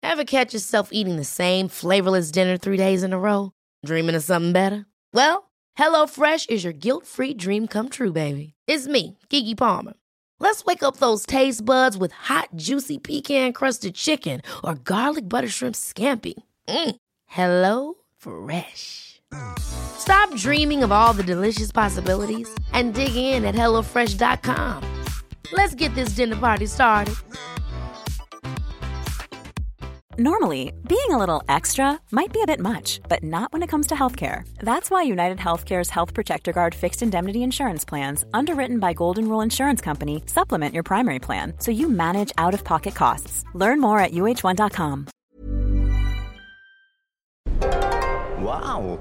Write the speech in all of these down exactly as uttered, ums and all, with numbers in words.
Ever catch yourself eating the same flavorless dinner three days in a row? Dreaming of something better? Well, HelloFresh is your guilt-free dream come true, baby. It's me, Keke Palmer. Let's wake up those taste buds with hot, juicy pecan-crusted chicken or garlic butter shrimp scampi. Mm. Hello Fresh. Stop dreaming of all the delicious possibilities and dig in at hello fresh dot com. Let's get this dinner party started. Normally, being a little extra might be a bit much, but not when it comes to healthcare. That's why United Healthcare's Health Protector Guard fixed indemnity insurance plans, underwritten by Golden Rule Insurance Company, supplement your primary plan so you manage out-of-pocket costs. Learn more at U H one dot com. Wow!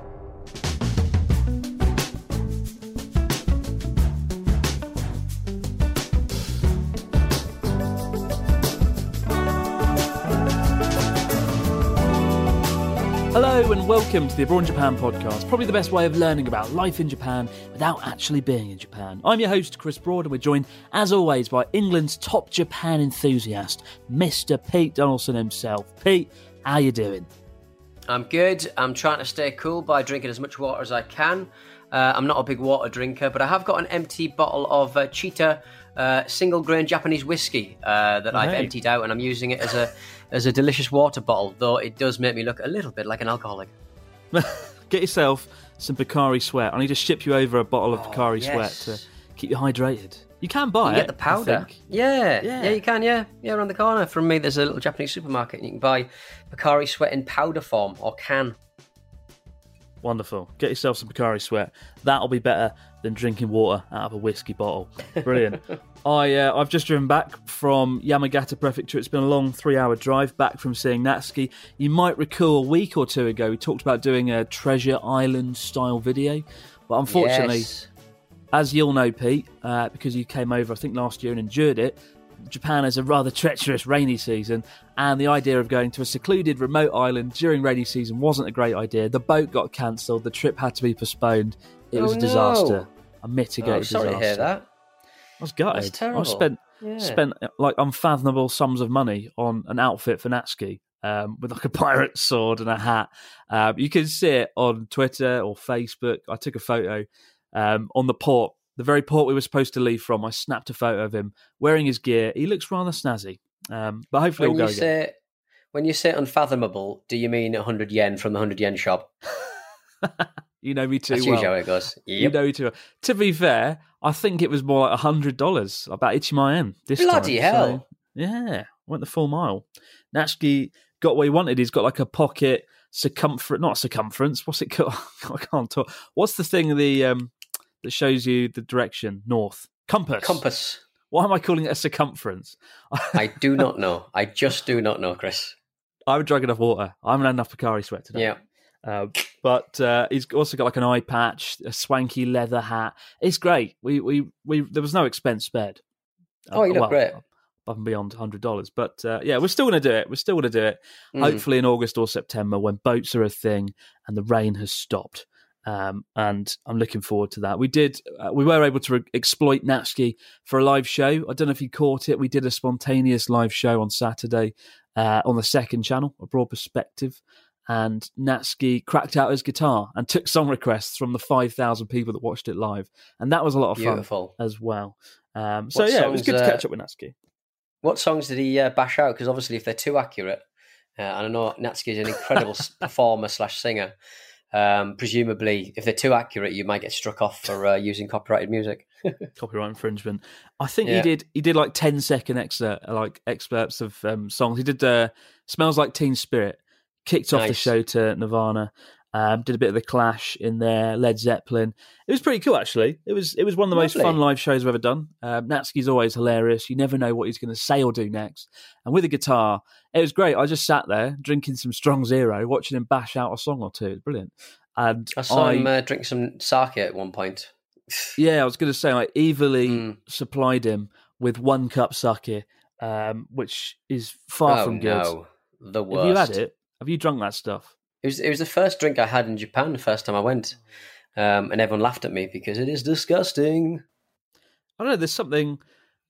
Hello and welcome to the Abroad in Japan podcast, probably the best way of learning about life in Japan without actually being in Japan. I'm your host, Chris Broad, and we're joined, as always, by England's top Japan enthusiast, Mister Pete Donaldson himself. Pete, how you doing? I'm good. I'm trying to stay cool by drinking as much water as I can. Uh, I'm not a big water drinker, but I have got an empty bottle of uh, Cheetah uh, single grain Japanese whiskey uh, that oh, I've hey. emptied out, and I'm using it as a as a delicious water bottle, though it does make me look a little bit like an alcoholic. Get yourself some Pocari Sweat. I need to ship you over a bottle of oh, Pocari yes. Sweat to keep you hydrated. You can buy you it. Get the powder. Yeah. yeah, yeah, you can. Yeah, yeah. Around the corner from me, there's a little Japanese supermarket, and you can buy Pocari Sweat in powder form or can. Wonderful. Get yourself some Pocari Sweat. That'll be better than drinking water out of a whiskey bottle. Brilliant. I, uh, I've just driven back from Yamagata Prefecture. It's been a long three-hour drive back from seeing Natsuki. You might recall a week or two ago we talked about doing a Treasure Island-style video. But unfortunately, yes. as you'll know, Pete, uh, because you came over, I think, last year and endured it, Japan has a rather treacherous rainy season, and the idea of going to a secluded remote island during rainy season wasn't a great idea. The boat got cancelled, the trip had to be postponed. It oh, was a no. disaster, a mitigated oh, sorry disaster. to hear that. I was gutted. That's terrible. I spent yeah. spent like unfathomable sums of money on an outfit for Natsuki um, with like a pirate sword and a hat. Um, you can see it on Twitter or Facebook. I took a photo um, on the port. The very port we were supposed to leave from, I snapped a photo of him wearing his gear. He looks rather snazzy, um, but hopefully when it'll go you say, again. When you say unfathomable, do you mean one hundred yen from the one hundred yen shop? You know me too That's well. usually how it goes. Yep. You know me too well. To be fair, I think it was more like one hundred dollars. About Ichimaen this Bloody time. hell. So, yeah, went the full mile. Natsuki got what he wanted. He's got like a pocket circumference, not circumference. What's it called? I can't talk. What's the thing the um, that shows you the direction? North. Compass. Compass. Why am I calling it a circumference? I do not know. I just do not know, Chris. I haven't drunk enough water. I haven't had enough Pocari Sweat today. Yeah. Uh, but uh, he's also got like an eye patch, a swanky leather hat. It's great. We we we there was no expense spared. Oh, you uh, look well, great. Above and beyond one hundred dollars. But uh, yeah, we're still going to do it. We're still going to do it. Mm. Hopefully in August or September when boats are a thing and the rain has stopped. Um, and I'm looking forward to that. We did, uh, we were able to re- exploit Natsuki for a live show. I don't know if you caught it. We did a spontaneous live show on Saturday uh, on the second channel, A Broad Perspective. And Natsuki cracked out his guitar and took song requests from the five thousand people that watched it live. And that was a lot of Beautiful. fun as well. Um, so What yeah, it was songs, good to uh, catch up with Natsuki. What songs did he uh, bash out? Because obviously if they're too accurate, uh, and I know Natsuki is an incredible performer slash singer, um, presumably if they're too accurate, you might get struck off for uh, using copyrighted music. Copyright infringement. I think Yeah. he did. He did like ten second excerpt, like excerpts of um, songs. He did uh, "Smells Like Teen Spirit." Kicked off Nice. the show to Nirvana. Um, did a bit of the Clash in there. Led Zeppelin. It was pretty cool, actually. It was. It was one of the most Lovely. fun live shows I've ever done. Um, Natsuki's always hilarious. You never know what he's going to say or do next. And with a guitar, it was great. I just sat there drinking some Strong Zero, watching him bash out a song or two. It was brilliant. And I saw I, him uh, drink some sake at one point. Yeah, I was going to say, I evilly Mm. supplied him with one cup sake, um, which is far oh from good. no, the worst. Have you had it? Have you drunk that stuff? It was it was the first drink I had in Japan the first time I went, um, and everyone laughed at me because it is disgusting. I don't know. There's something.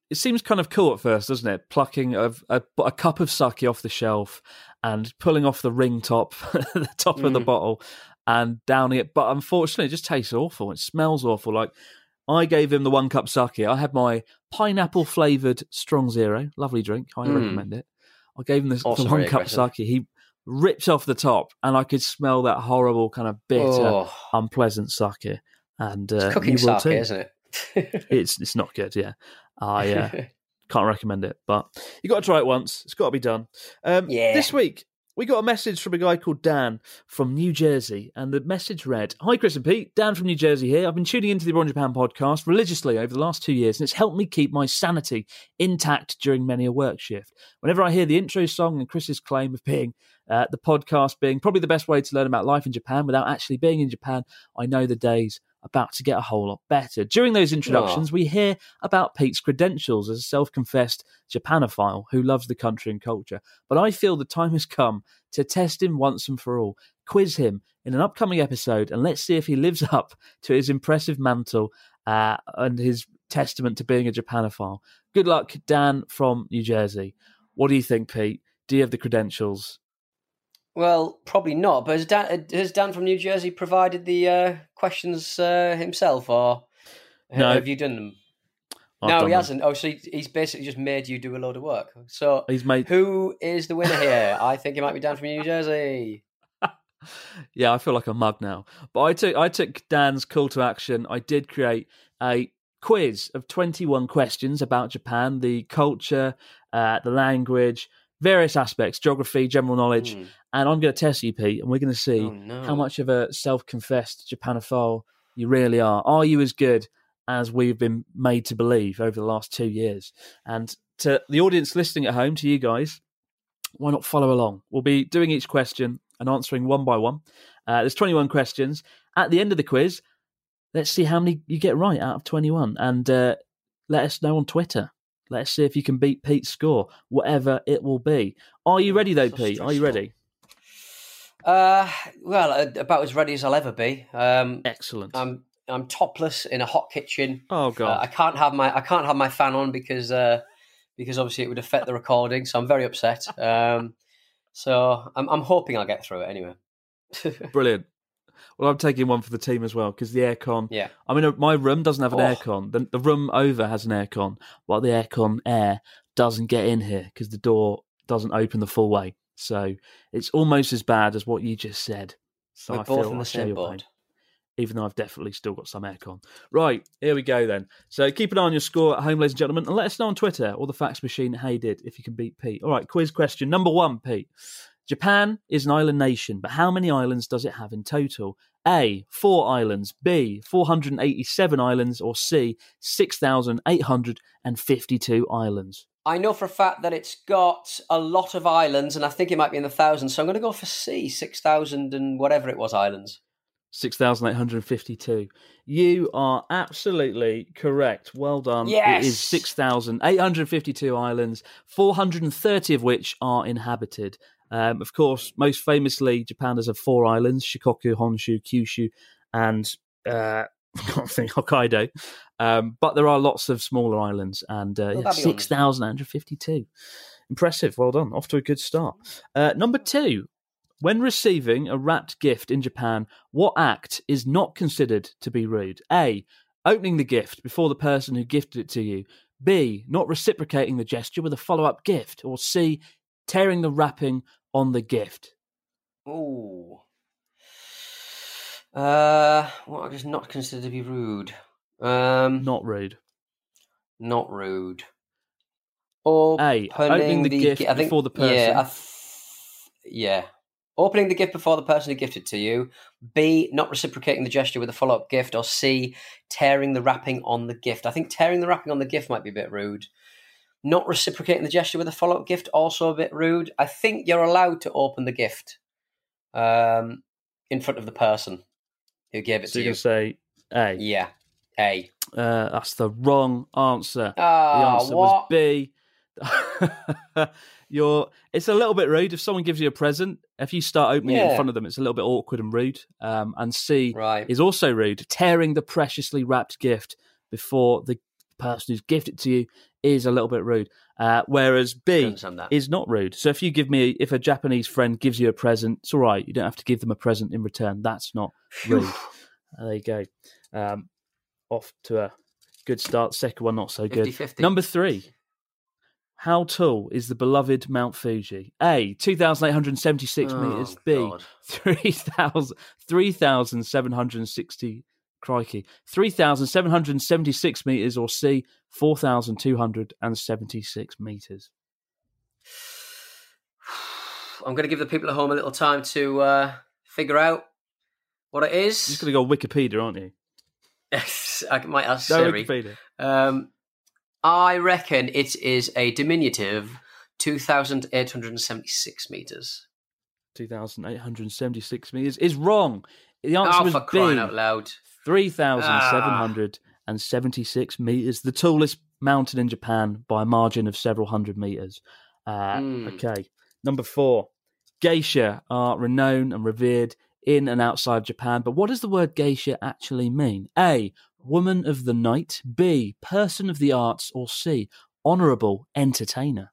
it seems kind of cool at first, doesn't it? Plucking a, a, a cup of sake off the shelf and pulling off the ring top, the top mm. of the bottle, and downing it. But unfortunately, it just tastes awful. It smells awful. Like, I gave him the one cup sake. I had my pineapple flavoured strong zero. Lovely drink. Highly mm. recommend it. I gave him the, the one cup aggressive. sake. He ripped off the top, and I could smell that horrible kind of bitter, oh. unpleasant sake. And uh, it's cooking sake, too. Isn't it? it's it's not good. Yeah, I uh, can't recommend it, but you got to try it once. It's got to be done. Um, yeah. This week we got a message from a guy called Dan from New Jersey, and the message read, "Hi Chris and Pete, Dan from New Jersey here. I've been tuning into the Abroad in Japan podcast religiously over the last two years, and it's helped me keep my sanity intact during many a work shift. Whenever I hear the intro song and Chris's claim of being uh, the podcast being probably the best way to learn about life in Japan without actually being in Japan, I know the days about to get a whole lot better. During those introductions, oh. we hear about Pete's credentials as a self-confessed Japanophile who loves the country and culture. But I feel the time has come to test him once and for all, quiz him in an upcoming episode, and let's see if he lives up to his impressive mantle uh, and his testament to being a Japanophile. Good luck, Dan from New Jersey. What do you think, Pete? Do you have the credentials? Well, probably not. But has Dan, has Dan from New Jersey provided the uh, questions uh, himself, or no. have you done them? I've no, done he them. hasn't. Oh, so he's basically just made you do a load of work. So he's made... who is the winner here? I think it might be Dan from New Jersey. Yeah, I feel like a mug now. But I took I took Dan's call to action. I did create a quiz of twenty-one questions about Japan, the culture, uh, the language, various aspects, geography, general knowledge, mm. and I'm going to test you, Pete, and we're going to see oh, no. how much of a self-confessed Japanophile you really are. Are you as good as we've been made to believe over the last two years? And to the audience listening at home, to you guys, why not follow along? We'll be doing each question and answering one by one. Uh, there's twenty-one questions. At the end of the quiz, let's see how many you get right out of twenty-one, and uh, let us know on Twitter. Let's see if you can beat Pete's score, whatever it will be. Are you ready, though, so Pete? Stressful. Are you ready? Uh, well, about as ready as I'll ever be. Um, Excellent. I'm I'm topless in a hot kitchen. Oh God! Uh, I can't have my I can't have my fan on because uh, because obviously it would affect the recording. So I'm very upset. Um, so I'm I'm hoping I'll get through it anyway. Brilliant. Well, I'm taking one for the team as well because the aircon. Yeah. I mean, my room doesn't have an oh. aircon. The, the room over has an aircon, while the aircon air doesn't get in here because the door doesn't open the full way. So it's almost as bad as what you just said. So We're I both feel in the I same boat. Even though I've definitely still got some aircon. Right, here we go then. So keep an eye on your score at home, ladies and gentlemen, and let us know on Twitter or the fax machine how you did if you can beat Pete. All right, quiz question number one, Pete. Japan is an island nation, but how many islands does it have in total? A, four islands, B, four hundred eighty-seven islands, or C, six thousand eight hundred fifty-two islands? I know for a fact that it's got a lot of islands, and I think it might be in the thousands, so I'm going to go for C, six thousand and whatever it was islands. six thousand eight hundred fifty-two. You are absolutely correct. Well done. Yes! It is six thousand eight hundred fifty-two islands, four hundred thirty of which are inhabited. Um, of course, most famously, Japan has four islands, Shikoku, Honshu, Kyushu, and uh, I can't think, Hokkaido. Um, but there are lots of smaller islands, and uh, yeah, six thousand eight hundred fifty-two. Impressive. Well done. Off to a good start. Uh, number two. When receiving a wrapped gift in Japan, what act is not considered to be rude? A, opening the gift before the person who gifted it to you. B, not reciprocating the gesture with a follow-up gift. Or C, tearing the wrapping on the gift. Ooh. Uh, what is not considered to be rude? Um, not rude. Not rude. Or A, opening the, the gift gi- I think, before the person. Yeah, I th- yeah. Opening the gift before the person who gifted it to you. B, not reciprocating the gesture with a follow-up gift. Or C, tearing the wrapping on the gift. I think tearing the wrapping on the gift might be a bit rude. Not reciprocating the gesture with a follow-up gift, also a bit rude. I think you're allowed to open the gift um, in front of the person who gave it so to you. So you say A? Yeah, A. Uh, that's the wrong answer. Oh, the answer what? was B. You're, it's a little bit rude if someone gives you a present. If you start opening yeah. it in front of them, it's a little bit awkward and rude. Um, and C right. is also rude. Tearing the preciously wrapped gift before the person who's gifted it to you is a little bit rude. Uh, whereas B understand that. is not rude. So if you give me, if a Japanese friend gives you a present, it's all right. You don't have to give them a present in return. That's not rude. Uh, there you go. Um, off to a good start. Second one, not so good. fifty fifty. Number three. How tall is the beloved Mount Fuji? A, two thousand eight hundred seventy-six Oh, metres. B, God. three thousand three thousand seven hundred sixty, crikey, three thousand seven hundred seventy-six metres. Or C, four thousand two hundred seventy-six metres. I'm going to give the people at home a little time to uh, figure out what it is. You're just going to go Wikipedia, aren't you? I might ask No Siri. Wikipedia. Um, I reckon it is a diminutive two thousand eight hundred seventy-six metres. two thousand eight hundred seventy-six metres is wrong. The answer Oh, was for crying B, out loud. three thousand seven hundred seventy-six metres, the tallest mountain in Japan by a margin of several hundred metres. Uh, Mm. Okay, number four. Geisha are renowned and revered in and outside Japan, but what does the word geisha actually mean? A, woman of the night. B, person of the arts. Or C, honourable entertainer.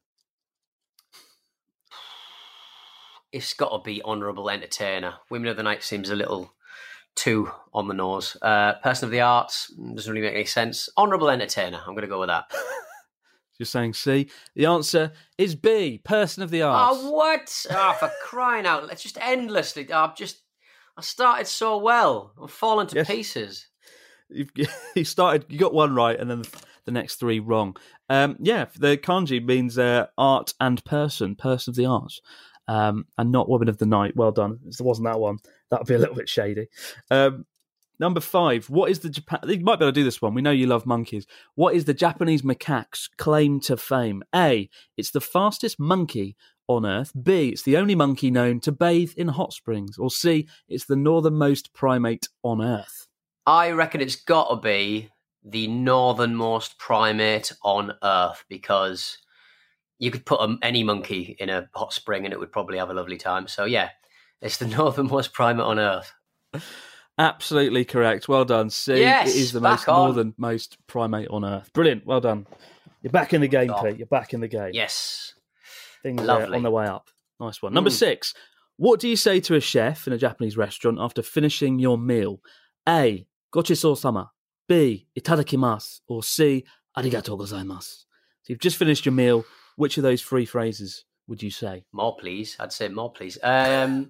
It's got to be honourable entertainer. Women of the night seems a little too on the nose. Uh, person of the arts doesn't really make any sense. Honourable entertainer. I'm going to go with that. You're saying C. The answer is B, person of the arts. Oh, what? Oh, for crying out! It's just endlessly. Oh, I've just. I started so well. I'm falling to Yes. pieces. You've, you started, you got one right, and then the, the next three wrong. Um, yeah, the kanji means uh, art and person, person of the arts, um, and not woman of the night. Well done. If it wasn't that one, that would be a little bit shady. Um, number five. What is the Japan? You might be able to do this one. We know you love monkeys. What is the Japanese macaque's claim to fame? A, it's the fastest monkey on Earth. B, it's the only monkey known to bathe in hot springs. Or C, it's the northernmost primate on Earth. I reckon it's got to be the northernmost primate on Earth because you could put a, any monkey in a hot spring and it would probably have a lovely time. So yeah, it's the northernmost primate on Earth. Absolutely correct. Well done. C, Yes, it is the back most on. northernmost primate on Earth. Brilliant. Well done. You're back in the game, Oh. Pete. You're back in the game. Yes. Things are Lovely. on their way up. Nice one. Number Mm. six. What do you say to a chef in a Japanese restaurant after finishing your meal? A, gochisousama. B, itadakimasu. Or C, arigatou gozaimasu. So you've just finished your meal. Which of those three phrases would you say? More, please. I'd say more, please. Um,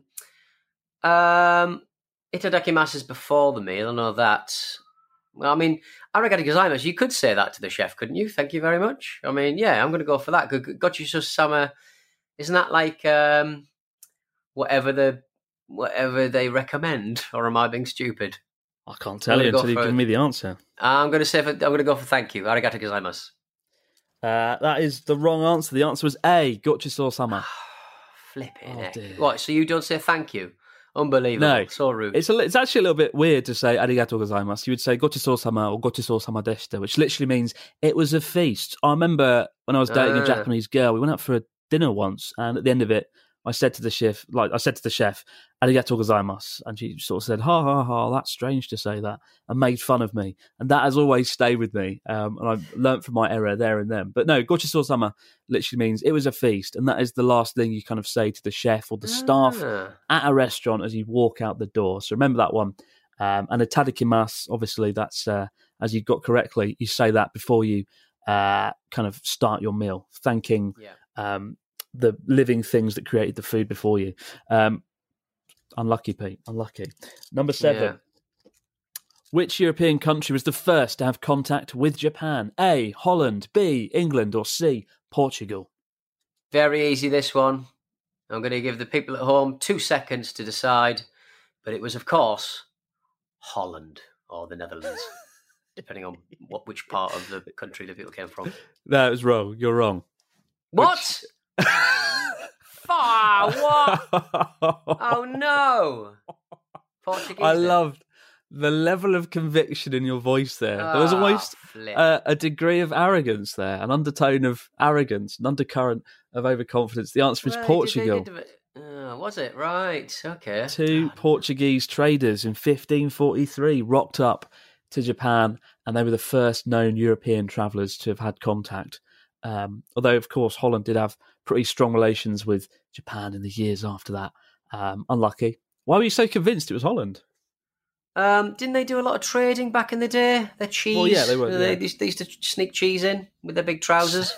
um, itadakimasu is before the meal. I know that. Well, I mean, arigatou gozaimasu, you could say that to the chef, couldn't you? Thank you very much. I mean, yeah, I'm going to go for that. Gochisousama, isn't that like um, whatever the whatever they recommend? Or am I being stupid? I can't tell I'm you gonna go until you've for- given me the answer. I'm going to say, for, I'm going to go for thank you. Arigatou gozaimasu. Uh, that is the wrong answer. The answer was A, gochisousama. Flipping Oh, heck. dear. What, so you don't say thank you? Unbelievable. No. So rude. It's a, li- it's actually a little bit weird to say arigatou gozaimasu. You would say gochisousama or gochisousama deshita, which literally means it was a feast. I remember when I was dating Ah. a Japanese girl, we went out for a dinner once, and at the end of it, I said to the chef, like I said to the chef, arigatou gozaimasu, and she sort of said, ha ha ha, that's strange to say that, and made fun of me, and that has always stayed with me, um, and I've learnt from my error there and then. But no, gochisousama literally means it was a feast, and that is the last thing you kind of say to the chef or the staff Ah. at a restaurant as you walk out the door. So remember that one. Um, and a itadakimasu, obviously, that's uh, as you got correctly, you say that before you uh, kind of start your meal, thanking Yeah. um, the living things that created the food before you. Um, unlucky, Pete. Unlucky. Number seven. Yeah. Which European country was the first to have contact with Japan? A, Holland. B, England. Or C, Portugal. Very easy, this one. I'm going to give the people at home two seconds to decide. But it was, of course, Holland or the Netherlands, depending on what which part of the country the people came from. That was wrong. You're wrong. What? Far, what? Oh, no. Portuguese. I then. loved the level of conviction in your voice there. There was Ah, almost flip. uh, a degree of arrogance there, an undertone of arrogance, an undercurrent of overconfidence. The answer is Well, they did- Portugal. they did- uh, was it? Right. Okay. Two Portuguese traders in fifteen forty-three rocked up to Japan, and they were the first known European travellers to have had contact Um, although, of course, Holland did have pretty strong relations with Japan in the years after that. Um, unlucky. Why were you so convinced it was Holland? Um, didn't they do a lot of trading back in the day? Their cheese. Well, yeah, they were. They, Yeah. they, they used to sneak cheese in with their big trousers.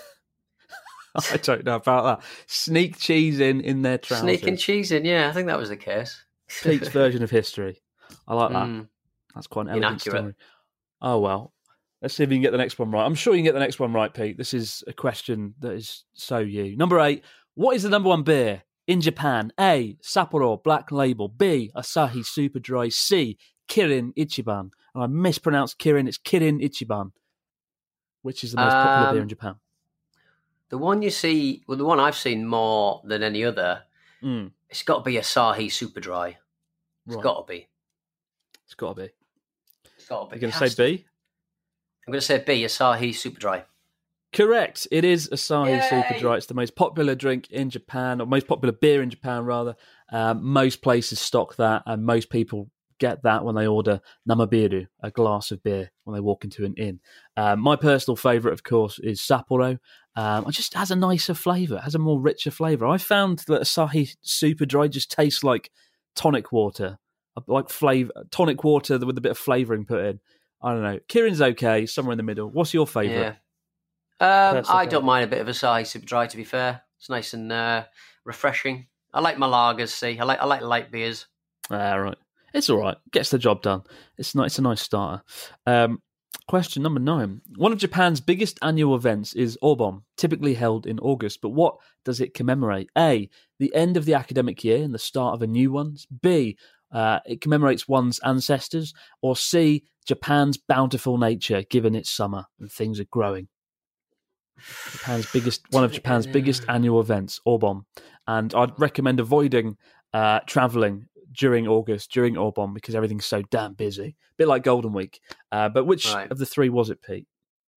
I don't know about that. Sneak cheese in in their trousers. Sneaking cheese in, yeah, I think that was the case. Pete's version of history. I like that. Mm. That's quite an elegant Inaccurate. story. Oh, well. Let's see if you can get the next one right. I'm sure you can get the next one right, Pete. This is a question that is so you. Number eight. What is the number one beer in Japan? A. Sapporo Black Label. B. Asahi Super Dry. C. Kirin Ichiban. And I mispronounced Kirin. It's Kirin Ichiban. Which is the most popular Um, beer in Japan? The one you see, well, the one I've seen more than any other, Mm, it's got to be Asahi Super Dry. It's right. got to be. It's got to be. It's got to be. You're going It to has say to. B? I'm going to say B, Asahi Super Dry. Correct. It is Asahi Yay! Super Dry. It's the most popular drink in Japan, or most popular beer in Japan, rather. Um, most places stock that, and most people get that when they order namabiru, a glass of beer, when they walk into an inn. Um, my personal favourite, of course, is Sapporo. Um, it just has a nicer flavour. It has a more richer flavour. I found that Asahi Super Dry just tastes like tonic water, like flavour, tonic water with a bit of flavouring put in. I don't know. Kirin's okay, somewhere in the middle. What's your favourite? Yeah. Um, Personal I don't favourite. mind a bit of Asahi Super Dry, to be fair. It's nice and uh, refreshing. I like my lagers, see. I like I like light beers. Ah, right. It's all right. Gets the job done. It's nice. It's a nice starter. Um, question number nine. One of Japan's biggest annual events is Obon, typically held in August. But what does it commemorate? A. The end of the academic year and the start of a new one. B. Uh, it commemorates one's ancestors. Or C. Japan's bountiful nature, given its summer and things are growing. Japan's biggest, one of Japan's biggest annual events, Obon, and I'd recommend avoiding uh, travelling during August, during Obon, because everything's so damn busy. A bit like Golden Week. Uh, but which Right. of the three was it, Pete?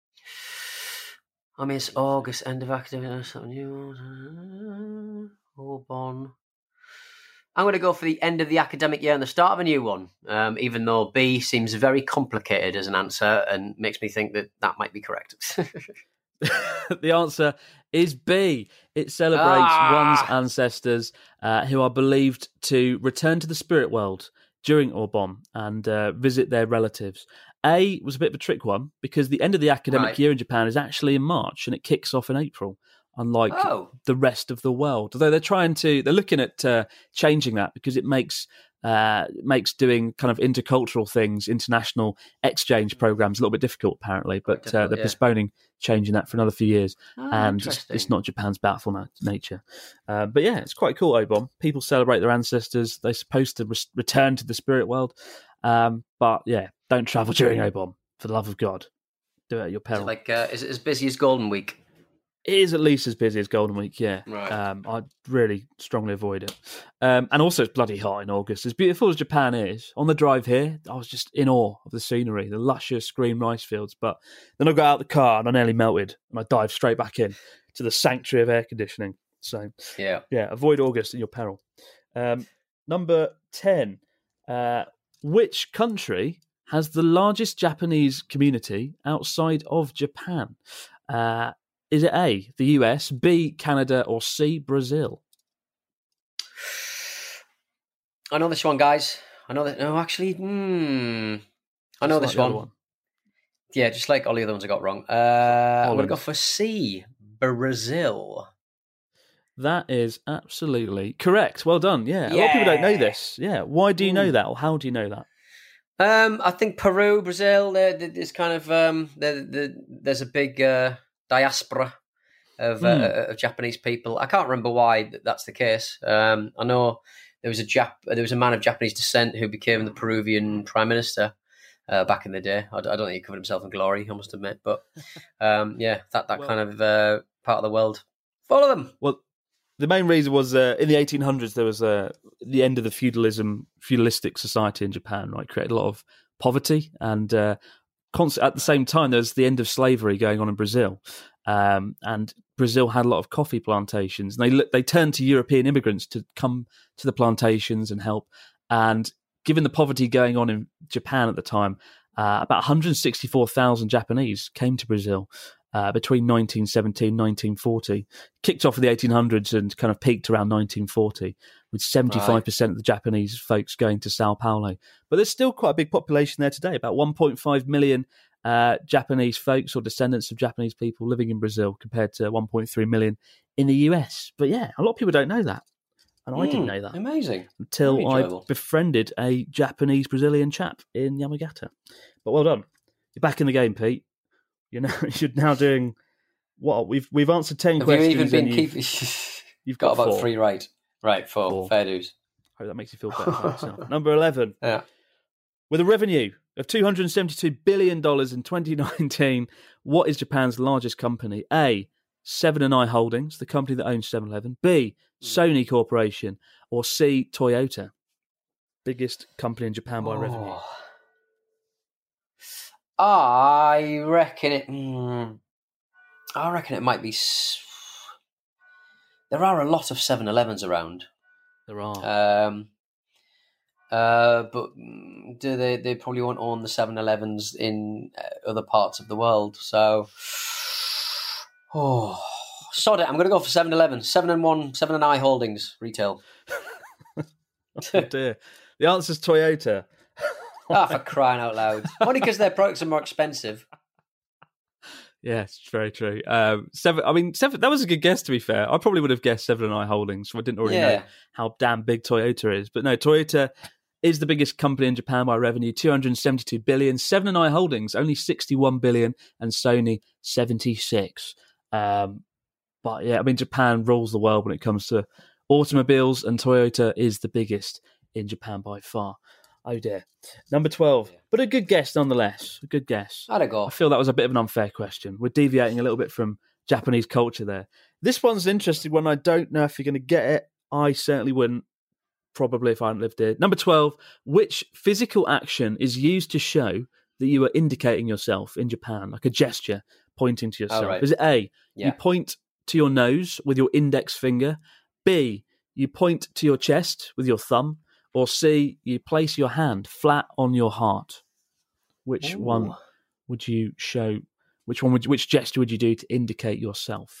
I mean, it's August, end of academic, something new. Obon. I'm going to go for the end of the academic year and the start of a new one, um, even though B seems very complicated as an answer and makes me think that that might be correct. The answer is B. It celebrates Ah! one's ancestors uh, who are believed to return to the spirit world during Obon and uh, visit their relatives. A was a bit of a trick one because the end of the academic Right. year in Japan is actually in March and it kicks off in April, unlike Oh. the rest of the world. Although they're trying to, they're looking at uh, changing that because it makes uh, it makes doing kind of intercultural things, international exchange programs a little bit difficult apparently. But uh, difficult, they're yeah. postponing changing that for another few years, Oh, and it's, interesting. it's not Japan's bountiful na- nature. Uh, but yeah, it's quite cool. Obon, people celebrate their ancestors. They're supposed to re- return to the spirit world, um, but yeah, don't travel during Obon for the love of God. Do it at your Is peril. it like uh, is it as busy as Golden Week? It is at least as busy as Golden Week, yeah. Right. Um, I'd really strongly avoid it. Um, and also, it's bloody hot in August. As beautiful as Japan is, on the drive here, I was just in awe of the scenery, the luscious green rice fields. But then I got out the car and I nearly melted, and I dived straight back in to the sanctuary of air conditioning. So, Yeah. yeah, avoid August at your peril. Um, number ten. Uh, which country has the largest Japanese community outside of Japan? Uh, is it A, the U S, B, Canada, or C, Brazil? I know this one, guys. I know that. No, actually, hmm. I know Just this like the one. other Yeah, just like all the other ones I got wrong. Uh, I'm going to Holland. go for C, Brazil. That is absolutely correct. Well done. Yeah, a lot of people don't know Yeah. this. Yeah, why do you know Ooh. that, or how do you know that? Um, I think Peru, Brazil. There, there- there's kind of um, there, there, there's a big uh, diaspora of, uh, Hmm. of Japanese people. I can't remember why th- that's the case. Um, I know there was a Jap, there was a man of Japanese descent who became the Peruvian prime minister uh, back in the day. I, d- I don't think he covered himself in glory, I must admit, but um, yeah, that that Well- kind of uh, part of the world. Follow them. Well, the main reason was uh, in the eighteen hundreds there was uh, the end of the feudalism, feudalistic society in Japan. Right, created a lot of poverty, and uh, const- at the same time there was the end of slavery going on in Brazil, um, and Brazil had a lot of coffee plantations. And they look- they turned to European immigrants to come to the plantations and help. And given the poverty going on in Japan at the time, uh, about one hundred sixty-four thousand Japanese came to Brazil. uh, between nineteen seventeen and nineteen forty. Kicked off in the eighteen hundreds and kind of peaked around nineteen forty, with seventy-five percent right. of the Japanese folks going to Sao Paulo. But there's still quite a big population there today, about one point five million uh, Japanese folks or descendants of Japanese people living in Brazil compared to one point three million in the U S. But yeah, a lot of people don't know that. And I mm, didn't know that. Amazing. Until I befriended a Japanese-Brazilian chap in Yamagata. But well done. You're back in the game, Pete. You're now you're now doing what? We've we've answered ten Have questions. You even been you've, keeping... you've got, got about four. three right. Right, four. four. Fair dues. I hope that makes you feel better about yourself. Number eleven. Yeah. With a revenue of two hundred seventy-two billion dollars in twenty nineteen, what is Japan's largest company? A. Seven and I Holdings, the company that owns seven eleven. B. Sony Corporation. Or C. Toyota, biggest company in Japan by oh. revenue. I reckon it. Mm, I reckon it might be. There are a lot of seven elevens around. There are. Um, uh, but do they? They probably won't own the seven elevens in other parts of the world. So, oh, sod it. I'm going to go for seven eleven. Seven and one. Seven and I Holdings retail. Oh dear. The answer's Toyota. Ah, oh, for crying out loud. Only because their products are more expensive. Yes, very true. Um, seven. I mean, seven. That was a good guess, to be fair. I probably would have guessed Seven and I Holdings. I didn't already yeah. know how damn big Toyota is. But no, Toyota is the biggest company in Japan by revenue, two hundred seventy-two billion dollars. Seven and I Holdings, only sixty-one billion dollars, and Sony, seventy-six. Um, but yeah, I mean, Japan rules the world when it comes to automobiles, and Toyota is the biggest in Japan by far. Oh dear. Number twelve. But a good guess nonetheless. A good guess. How'd it go? I feel that was a bit of an unfair question. We're deviating a little bit from Japanese culture there. This one's an interesting one. I don't know if you're going to get it. I certainly wouldn't. Probably if I hadn't lived here. Number twelve. Which physical action is used to show that you are indicating yourself in Japan? Like a gesture pointing to yourself. Oh, right. Is it A, yeah. you point to your nose with your index finger? B, you point to your chest with your thumb? Or C, you place your hand flat on your heart? Which Ooh. one would you show? Which one would you, which gesture would you do to indicate yourself?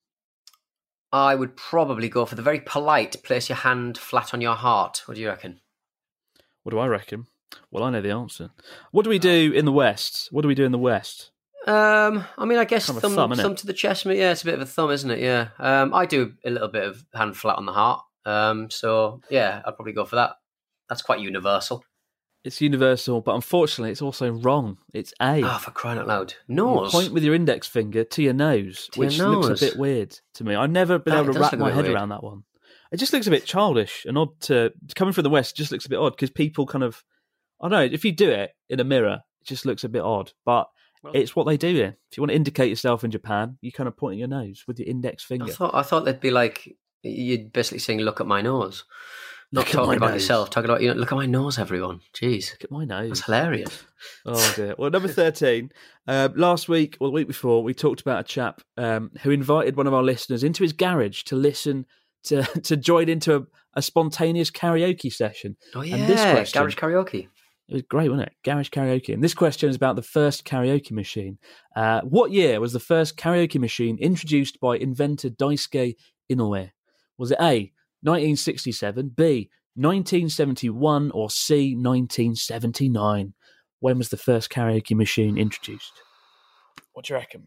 I would probably go for the very polite place your hand flat on your heart. What do you reckon? What do I reckon? Well, I know the answer. What do we do in the West? What do we do in the West? Um, I mean, I guess kind of thumb, thumb, thumb to the chest. Yeah, it's a bit of a thumb, isn't it? Yeah. Um, I do a little bit of hand flat on the heart. Um, so yeah, I'd probably go for that. That's quite universal. It's universal, but unfortunately, it's also wrong. It's A. Oh, for crying out loud! Nose. You point with your index finger to your nose, to which your nose. looks a bit weird to me. I've never been that, able to wrap my head weird. around that one. It just looks a bit childish and odd to coming from the West. It just looks a bit odd because people kind of, I don't know. If you do it in a mirror, it just looks a bit odd. But well, it's what they do here. If you want to indicate yourself in Japan, you kind of point at your nose with your index finger. I thought I thought they'd be like you'd basically saying, "Look at my nose." Not look talking about nose. yourself, talking about, you know, look at my nose, everyone. Jeez. Look at my nose. That's hilarious. Oh, dear. Well, number thirteen. Uh, last week, or the week before, we talked about a chap um, who invited one of our listeners into his garage to listen, to to join into a, a spontaneous karaoke session. Oh, yeah. And this question, garage karaoke. It was great, wasn't it? Garage karaoke. And this question is about the first karaoke machine. Uh, what year was the first karaoke machine introduced by inventor Daisuke Inoue? Was it A, nineteen sixty-seven, B, nineteen seventy-one, or C, nineteen seventy-nine? When was the first karaoke machine introduced? What do you reckon?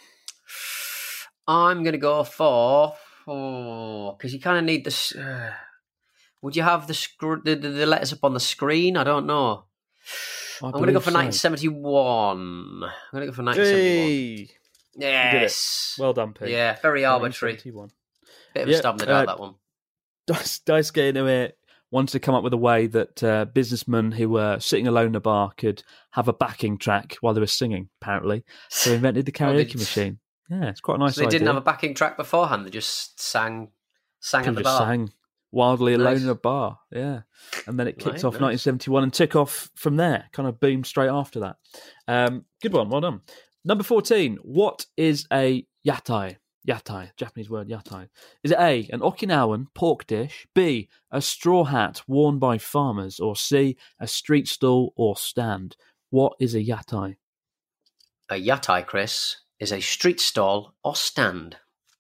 I'm going to go for, oh, because you kind of need this. Uh, would you have the, sc- the, the the letters up on the screen? I don't know. I I'm going to go for so. nineteen seventy-one. I'm going to go for nineteen seventy-one. Hey. Yes. Well done, Pete. Yeah, very arbitrary. Bit of yep. a stab in the dark, uh, that one. Daisuke Inoue wanted to come up with a way that uh, businessmen who were sitting alone in a bar could have a backing track while they were singing, apparently. So he invented the karaoke oh, machine. Yeah, it's quite a nice so they idea. didn't have a backing track beforehand, they just sang sang People at the just bar. sang wildly nice. alone in a bar, yeah. And then it kicked right, off nice. nineteen seventy-one and took off from there, kind of boomed straight after that. Um, good one, well done. Number fourteen, what is a yatai? Yatai, Japanese word yatai. Is it A, an Okinawan pork dish, B, a straw hat worn by farmers, or C, a street stall or stand? What is a yatai? A yatai, Chris, is a street stall or stand?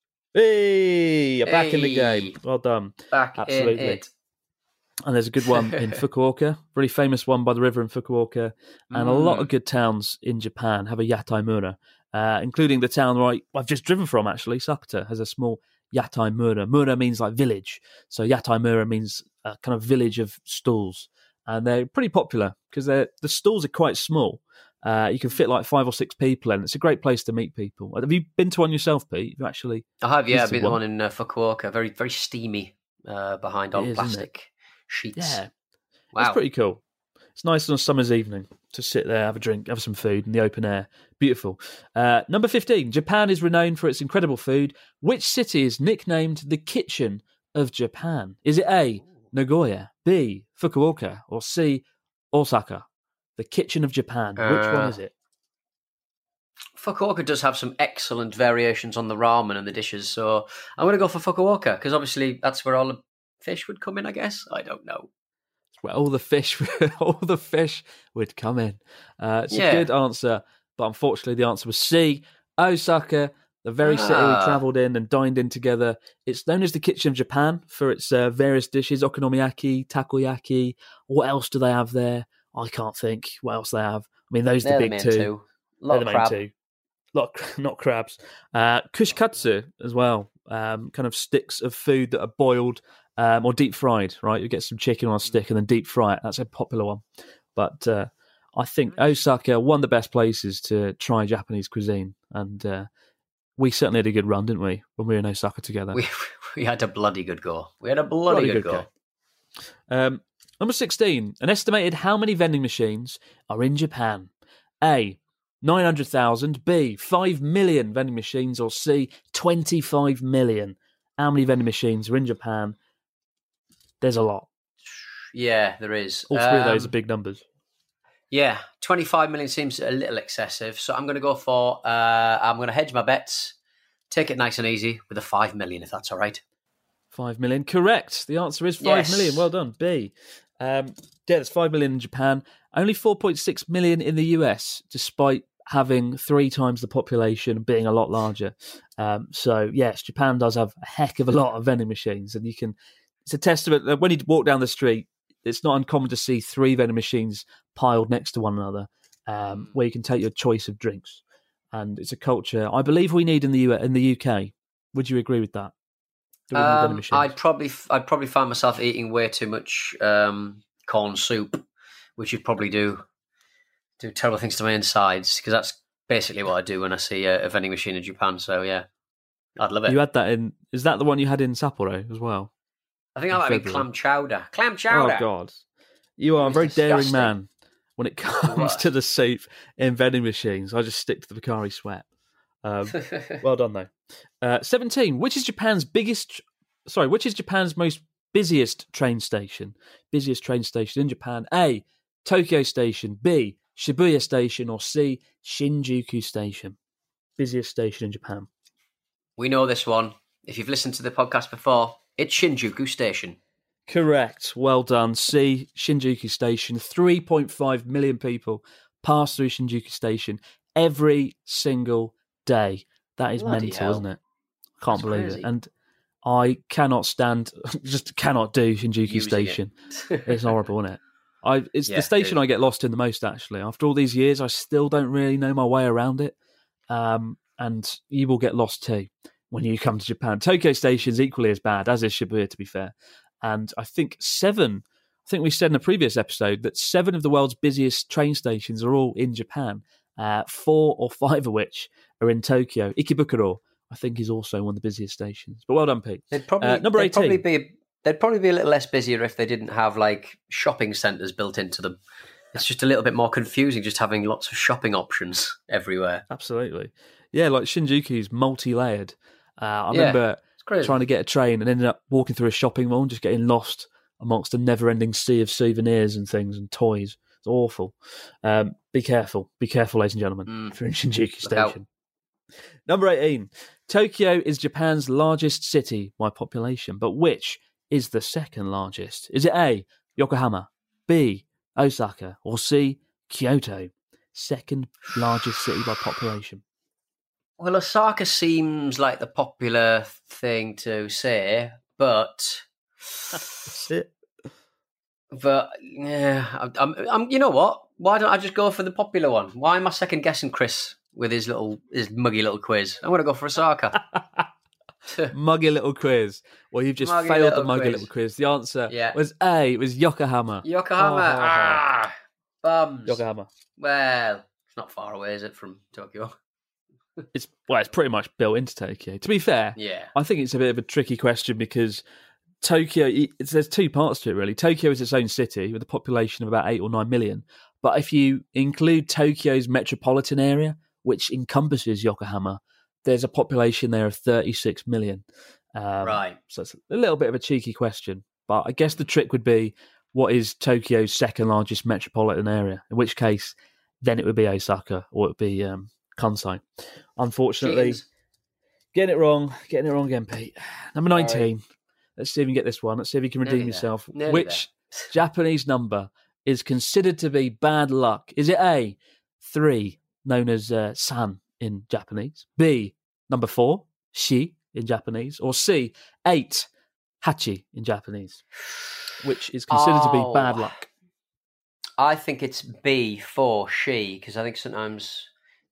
Hey, you're back in the Hey. game. Well done. Back Absolutely. in it. And there's a good one in Fukuoka, really famous one by the river in Fukuoka. And a lot of good towns in Japan have a yatai mura, uh, including the town where I, I've just driven from, actually. Sakuta has a small yatai mura. Mura means like village. So yatai mura means a kind of village of stalls. And they're pretty popular because the stalls are quite small. Uh, you can fit like five or six people in. It's a great place to meet people. Have you been to one yourself, Pete? You actually? I have, yeah. I've visited been to one in uh, Fukuoka. Very, very steamy uh, behind all It is, isn't it? plastic sheets. Yeah. Wow. It's pretty cool. It's nice on a summer's evening to sit there, have a drink, have some food in the open air. Beautiful. Uh, number fifteen. Japan is renowned for its incredible food. Which city is nicknamed the kitchen of Japan? Is it A, Nagoya, B, Fukuoka, or C, Osaka? The kitchen of Japan. Which Uh, one is it? Fukuoka does have some excellent variations on the ramen and the dishes, so I'm going to go for Fukuoka because obviously that's where all the fish would come in. I guess I don't know. It's where all the fish, all the fish would come in. Uh, it's Yeah. a good answer, but unfortunately the answer was C, Osaka. The very city we Ah. travelled in and dined in together. It's known as the kitchen of Japan for its uh, various dishes, okonomiyaki, takoyaki. What else do they have there? I can't think. What else they have? I mean, those are They're the the big main two. two. They're Lot the of main crab. two. Lot of, not crabs. Uh, kushikatsu as well. Um, kind of sticks of food that are boiled um, or deep fried. Right, you get some chicken on a stick and then deep fry it. That's a popular one. But uh, I think Osaka, one of the best places to try Japanese cuisine, and uh, we certainly had a good run, didn't we, when we were in Osaka together? We we had a bloody good go. We had a bloody, good, go. Um, number sixteen. An estimated how many vending machines are in Japan? A, nine hundred thousand. B, five million vending machines. Or C, twenty-five million. How many vending machines are in Japan? There's a lot. Yeah, there is. All three of those Um, are big numbers. Yeah, twenty-five million seems a little excessive, so I'm going to go for. Uh, I'm going to hedge my bets, take it nice and easy with a five million, if that's all right. Five million. Correct. The answer is five Yes. million. Well done. B. Um, yeah, there's five million in Japan. Only four point six million in the U S, despite having three times the population and being a lot larger. Um, so, yes, Japan does have a heck of a lot of vending machines. And you can, it's a testament that when you walk down the street, it's not uncommon to see three vending machines piled next to one another, um, where you can take your choice of drinks. And it's a culture I believe we need in the U- in the U K. Would you agree with that? Do we need vending Um, machines? I'd probably, I'd probably find myself eating way too much um, corn soup, which would probably do do terrible things to my insides because that's basically what I do when I see a, a vending machine in Japan. So yeah, I'd love it. You had that in. Is that the one you had in Sapporo as well? I think I might be February. clam chowder. Clam chowder. Oh God, you are a It's very daring disgusting. man when it comes Right. to the soup in vending machines. I just stick to the Bacardi Sweat. Um, well done though. Uh, Seventeen. Which is Japan's biggest? Sorry, which is Japan's most busiest train station? Busiest train station in Japan. A, Tokyo Station. B, Shibuya Station. Or C, Shinjuku Station. Busiest station in Japan. We know this one. If you've listened to the podcast before, it's Shinjuku Station. Correct. Well done. C, Shinjuku Station. three point five million people pass through Shinjuku Station every single day. That is Bloody mental, hell. isn't it? Can't That's believe crazy. it. And I cannot stand, just cannot do Shinjuku Using Station. it. It's horrible, isn't it? I, it's Yeah, the it station is. I get lost in the most, actually. After all these years, I still don't really know my way around it. Um, and you will get lost too when you come to Japan. Tokyo Station's equally as bad, as is Shibuya, to be fair. And I think seven, I think we said in a previous episode that seven of the world's busiest train stations are all in Japan, uh, four or five of which are in Tokyo. Ikebukuro, I think, is also one of the busiest stations. But well done, Pete. They'd probably, Uh, number they'd probably eighteen. be they'd probably be a little less busier if they didn't have like shopping centres built into them. It's just a little bit more confusing just having lots of shopping options everywhere. Absolutely. Yeah, like Shinjuku's multi-layered. Uh, I Yeah, remember It's crazy. trying to get a train and ended up walking through a shopping mall and just getting lost amongst a never-ending sea of souvenirs and things and toys. It's awful. Um, be careful. Be careful, ladies and gentlemen, Mm. if you're in Shinjuku Look out. Station. Number eighteen. Tokyo is Japan's largest city by population, but which is the second largest? Is it A, Yokohama, B, Osaka, or C, Kyoto? Second largest city by population. Well, Osaka seems like the popular thing to say, but That's it. but yeah, I'm, I'm, I'm. You know what? Why don't I just go for the popular one? Why am I second guessing Chris with his little his muggy little quiz? I'm going to go for Osaka. Muggy little quiz. Well, you've just Muggy failed the little muggy quiz. little quiz. The answer Yeah. was A. It was Yokohama. Yokohama. Oh, oh, oh. Ah, bums. Yokohama. Well, it's not far away, is it, from Tokyo? It's well, it's pretty much built into Tokyo. To be fair, Yeah. I think it's a bit of a tricky question because Tokyo. It's, there's two parts to it really. Tokyo is its own city with a population of about eight or nine million. But if you include Tokyo's metropolitan area, which encompasses Yokohama, there's a population there of thirty-six million. Um, Right. So it's a little bit of a cheeky question. But I guess the trick would be, what is Tokyo's second largest metropolitan area? In which case, then it would be Osaka or it would be um, Kansai. Unfortunately, Cheaters. getting it wrong, getting it wrong again, Pete. Number nineteen. Sorry. Let's see if you can get this one. Let's see if you can redeem Nearly there. yourself. Nearly Which Japanese number is considered to be bad luck? Is it A, three, known as uh, san in Japanese? B, number four, shi in Japanese? Or C, eight, hachi in Japanese? Which is considered to Oh. be bad luck. I think it's B for she, because I think sometimes.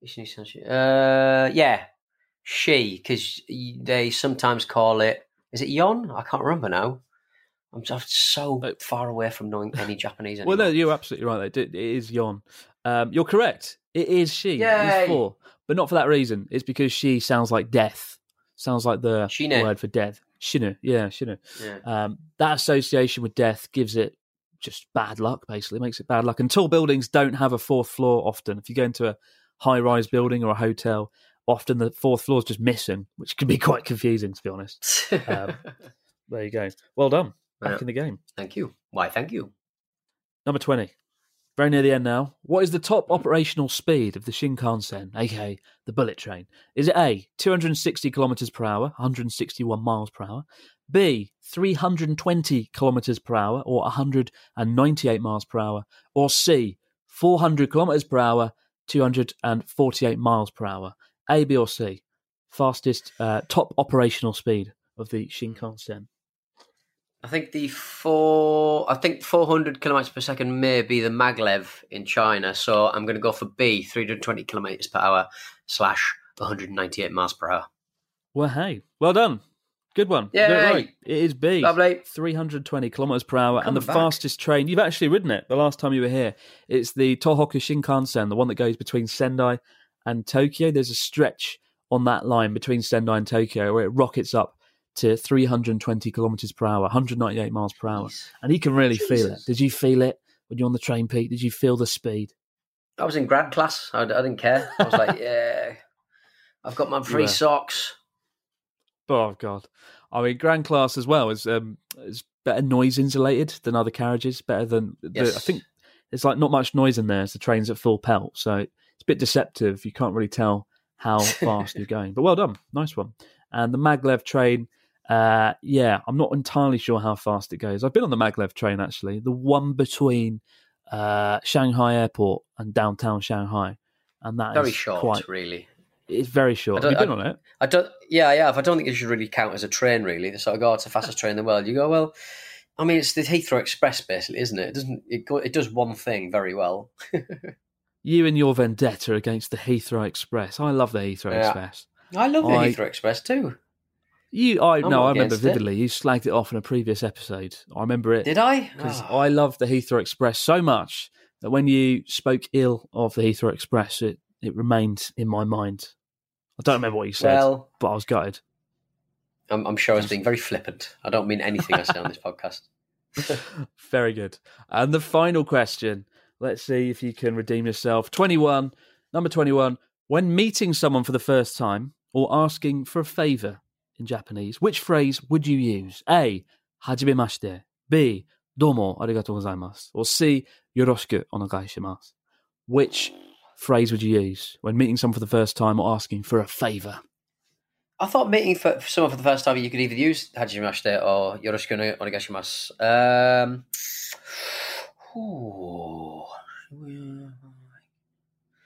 Uh, yeah, she, because they sometimes call it. Is it yon? I can't remember now. I'm just so Oh. far away from knowing any Japanese anymore. Well, no, you're absolutely right. It it is yon. Um, you're correct. It is she. It Yay. is four. But not for that reason. It's because she sounds like death. Sounds like the Shine. word for death. Shinu. Yeah, shinu. Yeah. Um, that association with death gives it just bad luck, basically. Makes it bad luck. And tall buildings don't have a fourth floor often. If you go into a high-rise building or a hotel, often the fourth floor is just missing, which can be quite confusing, to be honest. Um, there you go. Well done. Back Yeah. in the game. Thank you. Why, thank you. Number twenty. Very near the end now. What is the top operational speed of the Shinkansen, aka the bullet train? Is it A, two hundred sixty kilometres per hour, one hundred sixty-one miles per hour? B, three hundred twenty kilometres per hour, or one hundred ninety-eight miles per hour? Or C, four hundred kilometres per hour, two hundred forty-eight miles per hour? A, B, or C? Fastest, uh, top operational speed of the Shinkansen. I think the four. I think four hundred kilometers per second may be the maglev in China. So I'm going to go for B, three hundred twenty kilometers per hour slash one hundred ninety-eight miles per hour. Well, hey, well done. Good one. You Yay. got it right. It is B. Lovely. three hundred twenty kilometres per hour, and Coming the back. fastest train. You've actually ridden it the last time you were here. It's the Tohoku Shinkansen, the one that goes between Sendai and Tokyo. There's a stretch on that line between Sendai and Tokyo where it rockets up to three hundred twenty kilometres per hour, one hundred ninety-eight miles per hour. Jeez. And you can really feel it. Jesus. Did you feel it when you're on the train, Pete? Did you feel the speed? I was in grad class. I, I didn't care. I was like, yeah, I've got my free were. socks. Oh, God. I mean, Grand Class as well is um, is better noise insulated than other carriages, better than... The, Yes. I think there's like not much noise in there as the train's at full pelt, so it's a bit deceptive. You can't really tell how fast you're going. But well done. Nice one. And the maglev train, uh, yeah, I'm not entirely sure how fast it goes. I've been on the maglev train, actually, the one between uh, Shanghai Airport and downtown Shanghai. And that Very is short, quite... really. It's very short. I Have you don't- been on it? I don't. Yeah, I have. I don't think it should really count as a train. Really, they sort of go, "It's the fastest train in the world." You go, well, I mean, it's the Heathrow Express, basically, isn't it? It doesn't. It go, It does one thing very well. You and your vendetta against the Heathrow Express. I love the Heathrow Yeah. Express. I love the I- Heathrow Express too. You, I I'm no, not I remember against it. vividly. You slagged it off in a previous episode. I remember it Did I? because Oh. I love the Heathrow Express so much that when you spoke ill of the Heathrow Express, it it remained in my mind. I don't remember what you said, Well, but I was gutted. I'm, I'm sure I was being very flippant. I don't mean anything I say on this podcast. Very good. And the final question. Let's see if you can redeem yourself. twenty-one, number twenty-one. When meeting someone for the first time or asking for a favour in Japanese, which phrase would you use? A, hajimemashite. B, domo arigatou gozaimasu. Or C, yoroshiku onegai shimasu. Which phrase would you use when meeting someone for the first time or asking for a favour? I thought meeting for, for someone for the first time, you could either use Hajimashite or Yoroshiku onegaishimasu. Um, ooh.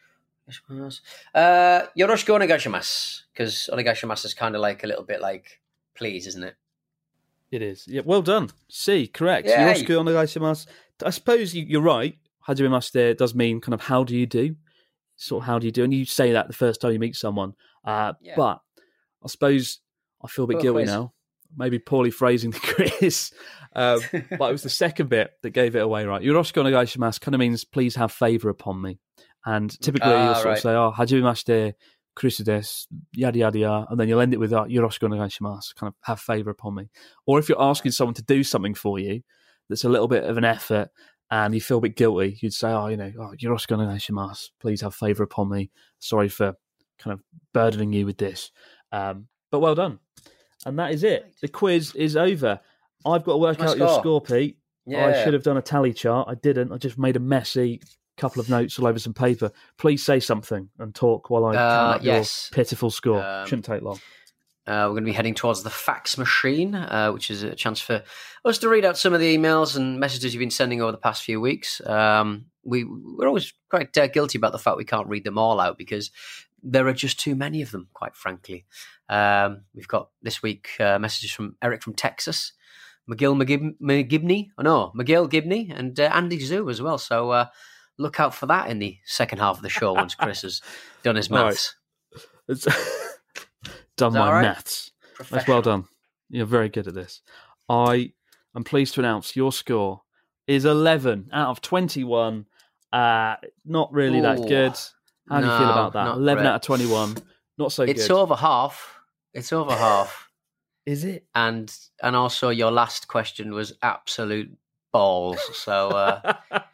Uh, Yoroshiku onegaishimasu, because onegaishimasu is kind of like a little bit like please, isn't it? It is. Yeah, well done. C, correct. Yay. Yoroshiku onegaishimasu. I suppose you, you're right. Hajimemashite does mean kind of how do you do? Sort of how do you do? And you say that the first time you meet someone. Uh, Yeah. But I suppose I feel a bit Poor guilty quiz. now. Maybe poorly phrasing the quiz. Um, but it was the second bit that gave it away, right? Yoroshiku onegaishimasu kind of means please have favour upon me. And typically Ah, you'll sort right. of say, oh, hajimemashite, Chris desu, yada, yada, yada. And then you'll end it with, oh, yoroshiku onegaishimasu, kind of have favour upon me. Or if you're asking someone to do something for you that's a little bit of an effort and you feel a bit guilty, you'd say, oh, you know, oh, yoroshiku onegaishimasu, please have favour upon me. Sorry for kind of burdening you with this. Um, but well done. And that is it. The quiz is over. I've got to work What's out my your score? score, Pete. Yeah. I should have done a tally chart. I didn't. I just made a messy couple of notes all over some paper. Please say something and talk while I count Uh, up yes. your pitiful score. Um, Shouldn't take long. Uh, we're going to be heading towards the fax machine, uh, which is a chance for us to read out some of the emails and messages you've been sending over the past few weeks. Um, we, we're always quite uh, guilty about the fact we can't read them all out because there are just too many of them, quite frankly. Um, we've got this week uh, messages from Eric from Texas, McGill McGib- McGibney, oh no, McGill Gibney, and uh, Andy Zoo as well. So uh, look out for that in the second half of the show once Chris has done his All right. maths. It's done Is that my all right? maths. That's well done. You're very good at this. I am pleased to announce your score is eleven out of twenty-one. Uh, not really that Ooh. good. How do you feel No, about that? not eleven great. out of twenty-one. Not so It's good. over half. It's over half. Is it? And and also your last question was absolute balls. So uh,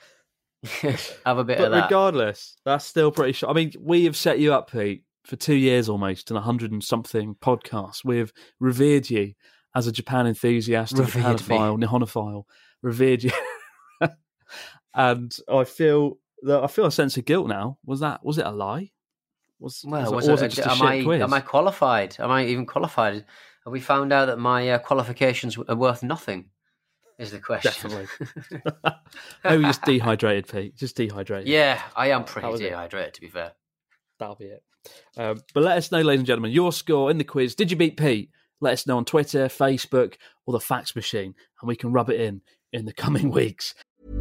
have a bit But of that. regardless, that's still pretty sure. I mean, we have set you up, Pete, for two years almost and a hundred and something podcasts. We have revered you as a Japan enthusiast, a Revered Japanophile, Nihonophile, revered you. And I feel that I feel a sense of guilt now. Was that was it a lie? Was, well, was, was it, or was it, it just a am shit I quiz? am I qualified? Am I even qualified? Have we found out that my uh, qualifications are worth nothing? Is the question. Definitely. Maybe just dehydrated, Pete. Just dehydrated. Yeah, I am That pretty was it. dehydrated, to be fair. That'll be it. Um, but let us know, ladies and gentlemen, your score in the quiz. Did you beat Pete? Let us know on Twitter, Facebook, or the fax machine, and we can rub it in in the coming weeks.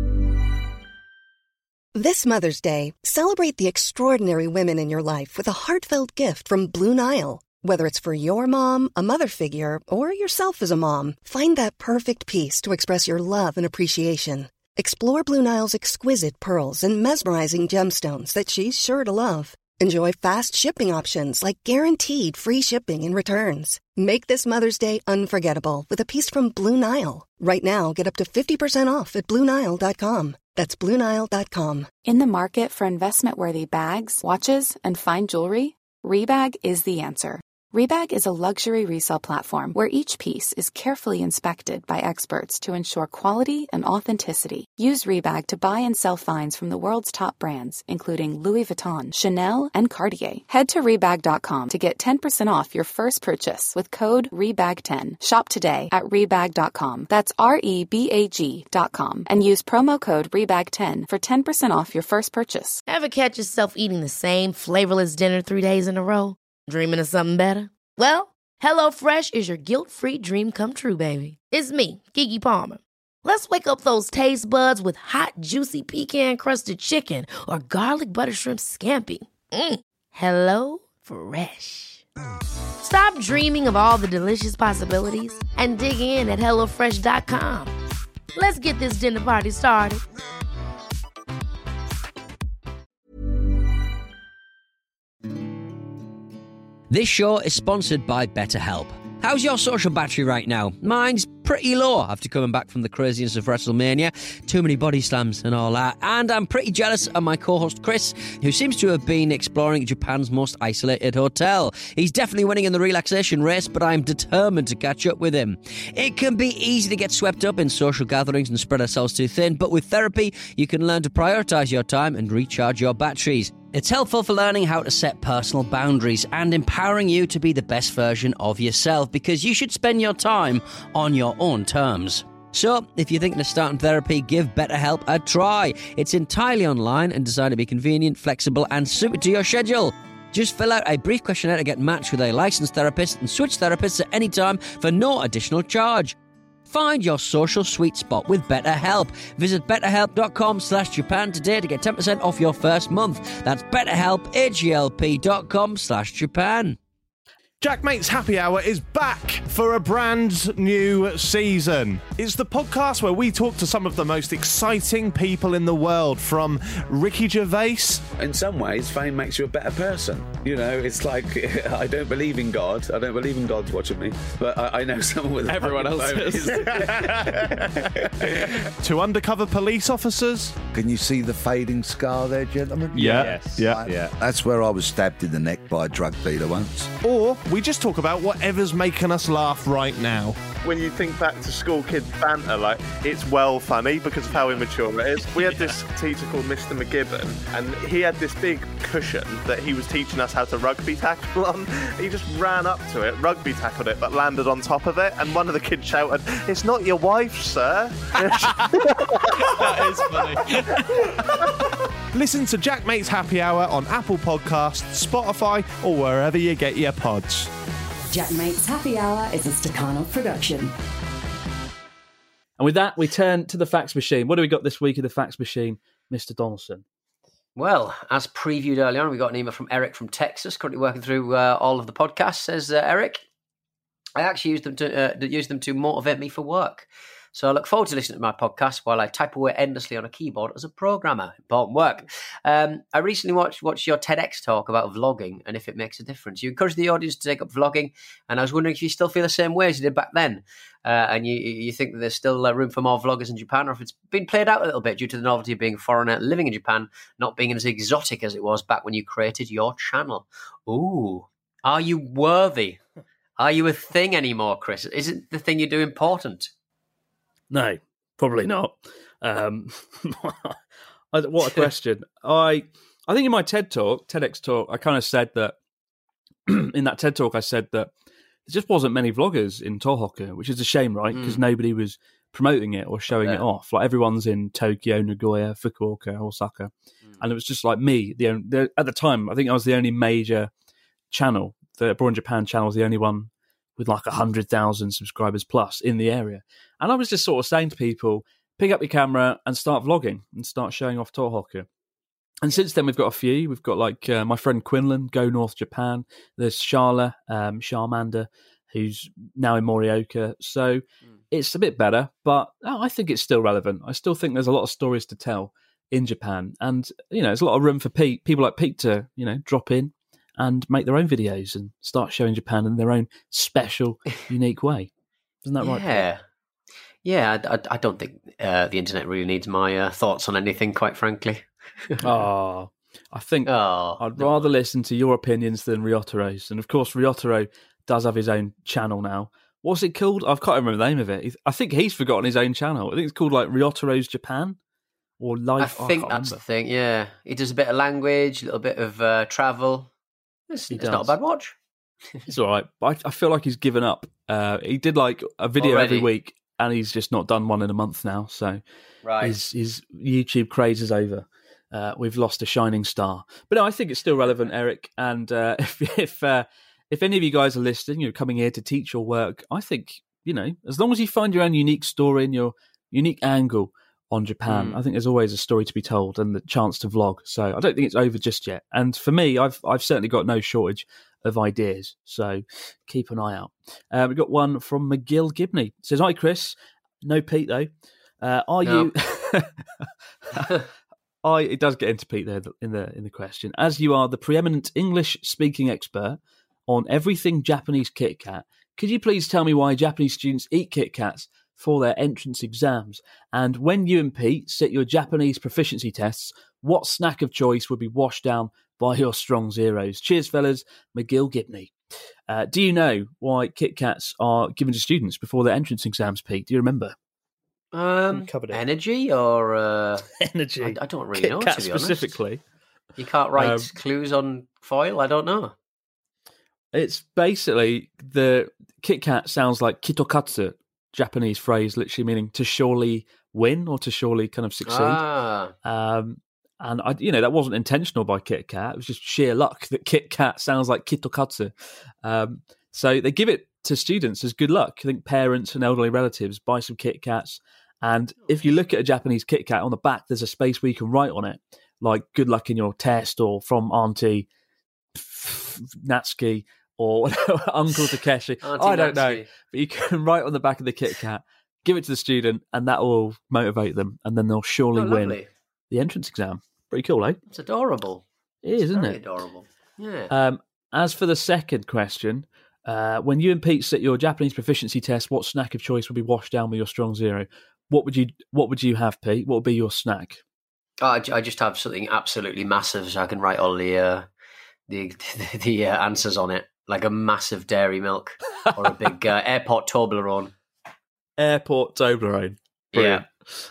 This Mother's Day, celebrate the extraordinary women in your life with a heartfelt gift from Blue Nile. Whether it's for your mom, a mother figure, or yourself as a mom, find that perfect piece to express your love and appreciation. Explore Blue Nile's exquisite pearls and mesmerizing gemstones that she's sure to love. Enjoy fast shipping options like guaranteed free shipping and returns. Make this Mother's Day unforgettable with a piece from Blue Nile. Right now, get up to fifty percent off at Blue Nile dot com. That's Blue Nile dot com. In the market for investment-worthy bags, watches, and fine jewelry, Rebag is the answer. Rebag is a luxury resale platform where each piece is carefully inspected by experts to ensure quality and authenticity. Use Rebag to buy and sell finds from the world's top brands, including Louis Vuitton, Chanel, and Cartier. Head to Rebag dot com to get ten percent off your first purchase with code Rebag ten. Shop today at Rebag dot com. That's R E B A G dot com. And use promo code Rebag ten for ten percent off your first purchase. Ever catch yourself eating the same flavorless dinner three days in a row? Dreaming of something better? Well, HelloFresh is your guilt-free dream come true, baby. It's me, Keke Palmer. Let's wake up those taste buds with hot, juicy pecan-crusted chicken or garlic butter shrimp scampi. Mm. Hello Fresh. Stop dreaming of all the delicious possibilities and dig in at hello fresh dot com. Let's get this dinner party started. This show is sponsored by BetterHelp. How's your social battery right now? Mine's pretty low after coming back from the craziness of WrestleMania. Too many body slams and all that. And I'm pretty jealous of my co-host Chris, who seems to have been exploring Japan's most isolated hotel. He's definitely winning in the relaxation race, but I'm determined to catch up with him. It can be easy to get swept up in social gatherings and spread ourselves too thin, but with therapy, you can learn to prioritise your time and recharge your batteries. It's helpful for learning how to set personal boundaries and empowering you to be the best version of yourself, because you should spend your time on your own terms. So, if you're thinking of starting therapy, give BetterHelp a try. It's entirely online and designed to be convenient, flexible, and suited to your schedule. Just fill out a brief questionnaire to get matched with a licensed therapist and switch therapists at any time for no additional charge. Find your social sweet spot with BetterHelp. Visit betterhelp.com slash Japan today to get ten percent off your first month. That's betterhelp, H-E-L-P dot com slash Japan. Jack Mate's Happy Hour is back for a brand new season. It's the podcast where we talk to some of the most exciting people in the world, from Ricky Gervais. In some ways, fame makes you a better person. You know, it's like, I don't believe in God. I don't believe in God's watching me. But I, I know someone with... Everyone else is. To undercover police officers. Can you see the fading scar there, gentlemen? Yeah. Yes. Yeah. Right. yeah. That's where I was stabbed in the neck by a drug dealer once. Or we just talk about whatever's making us laugh right now. When you think back to school kids banter, like, it's well funny because of how immature it is. We had this teacher called Mister McGibbon, and he had this big cushion that he was teaching us how to rugby tackle on. He just ran up to it, rugby tackled it, but landed on top of it, and one of the kids shouted, "It's not your wife, sir." That is funny. Listen to Jack Mate's Happy Hour on Apple Podcasts, Spotify, or wherever you get your pods. Jack Mate's Happy Hour is a Stakhanov production. And with that, we turn to the fax machine. What do we got this week in the fax machine, Mister Donaldson? Well, as previewed earlier on, we got an email from Eric from Texas, currently working through uh, all of the podcasts. Says uh, Eric, I actually use them to uh, use them to motivate me for work. So I look forward to listening to my podcast while I type away endlessly on a keyboard as a programmer. Important work. Um, I recently watched, watched your TEDx talk about vlogging and if it makes a difference. You encourage the audience to take up vlogging, and I was wondering if you still feel the same way as you did back then, uh, and you, you think that there's still uh, room for more vloggers in Japan, or if it's been played out a little bit due to the novelty of being a foreigner living in Japan, not being as exotic as it was back when you created your channel. Ooh, are you worthy? Are you a thing anymore, Chris? Isn't the thing you do important? No, probably not. Um, what a question. I I think in my TED talk, TEDx talk, I kind of said that, in that TED talk, I said that there just wasn't many vloggers in Tohoku, which is a shame, right? Because mm. nobody was promoting it or showing it off. Like, everyone's in Tokyo, Nagoya, Fukuoka, Osaka. Mm. And it was just like me. The, only, the At the time, I think I was the only major channel. The Abroad Japan channel was the only one with like one hundred thousand subscribers plus in the area. And I was just sort of saying to people, pick up your camera and start vlogging and start showing off Tohoku. And since then, we've got a few. We've got like uh, my friend Quinlan, Go North Japan. There's Sharla, um, Charmander, who's now in Morioka. So mm. it's a bit better, but oh, I think it's still relevant. I still think there's a lot of stories to tell in Japan. And, you know, there's a lot of room for Pete, people like Pete to, you know, drop in and make their own videos and start showing Japan in their own special, unique way. Isn't that right? Yeah. Yeah, I, I, I don't think uh, the internet really needs my uh, thoughts on anything, quite frankly. Oh, I think oh, I'd no. rather listen to your opinions than Ryotaro's. And of course, Ryotaro does have his own channel now. What's it called? I can't remember the name of it. I think he's forgotten his own channel. I think it's called like Ryotaro's Japan or Life. I think oh, I that's remember. the thing, yeah. He does a bit of language, a little bit of uh, travel. It's, it's not a bad watch. It's all right. But I, I feel like he's given up. Uh, he did like a video Already? every week, and he's just not done one in a month now. So right. his, his YouTube craze is over. Uh, we've lost a shining star. But no, I think it's still relevant, Eric. And uh, if if uh, if any of you guys are listening, you're coming here to teach your work, I think, you know, as long as you find your own unique story and your unique angle on Japan, mm. I think there's always a story to be told and the chance to vlog. So I don't think it's over just yet. And for me, I've I've certainly got no shortage of ideas. So keep an eye out. Uh, we've got one from McGill Gibney. It says, "Hi, Chris." No Pete, though. Uh, are no. you... I, it does get into Pete there in the in the question. As you are the preeminent English-speaking expert on everything Japanese Kit Kat, could you please tell me why Japanese students eat Kit Kats for their entrance exams? And when you and Pete sit your Japanese proficiency tests, what snack of choice would be washed down by your strong zeros? Cheers, fellas. McGill Gibney. Uh, do you know why Kit Kats are given to students before their entrance exams, Pete? Do you remember? Um, energy or uh, energy? I, I don't really Kit know. Kat to be honest. specifically. You can't write Um, clues on foil. I don't know. It's basically the Kit Kat sounds like kitokatsu, Japanese phrase literally meaning to surely win or to surely kind of succeed. Ah. Um, and I, you know, that wasn't intentional by Kit Kat. It was just sheer luck that Kit Kat sounds like Kitokatsu. Um, so they give it to students as good luck. I think parents and elderly relatives buy some Kit Kats. And if you look at a Japanese Kit Kat, on the back, there's a space where you can write on it, like good luck in your test, or from Auntie Natsuki, or Uncle Takeshi. Auntie I don't Natsuki. know. But you can write on the back of the Kit Kat, give it to the student, and that will motivate them, and then they'll surely Oh, win lovely. the entrance exam. Pretty cool, eh? It's adorable. It is, isn't Very it? adorable. Yeah. Um, as for the second question, uh, when you and Pete sit your Japanese proficiency test, what snack of choice would be washed down with your strong zero? What would you What would you have, Pete? What would be your snack? Oh, I, I just have something absolutely massive, so I can write all the uh, the the, the uh, answers on it, like a massive dairy milk or a big uh, airport Toblerone. Airport Toblerone. Brilliant.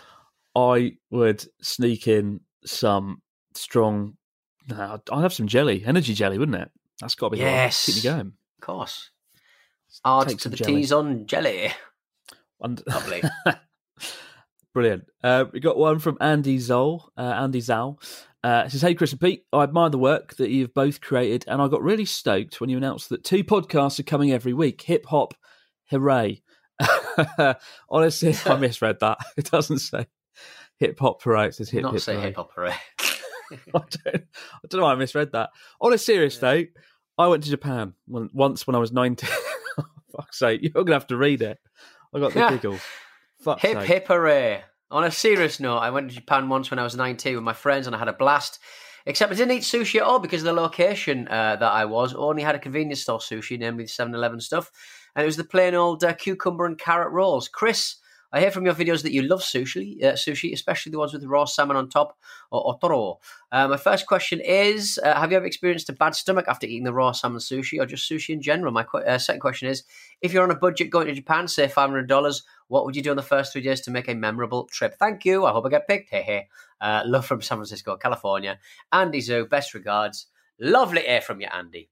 I would sneak in some strong. No, I'd have some jelly, energy jelly, wouldn't it? That's got to be the one. Yes, Keep me going. Of course. Hard Take to some the jelly. T's on jelly. And- Lovely. Brilliant. Uh, we got one from Andy Zoll. Uh, Andy Zal. Uh, it says, "Hey Chris and Pete, I admire the work that you've both created, and I got really stoked when you announced that two podcasts are coming every week. Hip hop, hooray!" Honestly, I misread that. It doesn't say hip hop hooray. It says hip Not hip say hooray. hip hop hooray. I don't, I don't know why I misread that. On a serious note, I went to Japan when, once when I was nineteen. Oh, fuck's sake, you're going to have to read it. I got the Yeah. giggles. Fuck's Hip sake. hip hooray. On a serious note, I went to Japan once when I was nineteen with my friends and I had a blast. Except I didn't eat sushi at all because of the location uh, that I was. Only had a convenience store sushi, namely the seven eleven stuff. And it was the plain old uh, cucumber and carrot rolls. Chris, I hear from your videos that you love sushi, uh, sushi, especially the ones with raw salmon on top, or otoro. Uh, my first question is, uh, have you ever experienced a bad stomach after eating the raw salmon sushi, or just sushi in general? My qu- uh, second question is, if you're on a budget going to Japan, say five hundred dollars, what would you do in the first three days to make a memorable trip? Thank you. I hope I get picked. Hey, hey. Uh, love from San Francisco, California. Andy Zoo, best regards. Lovely air from you, Andy.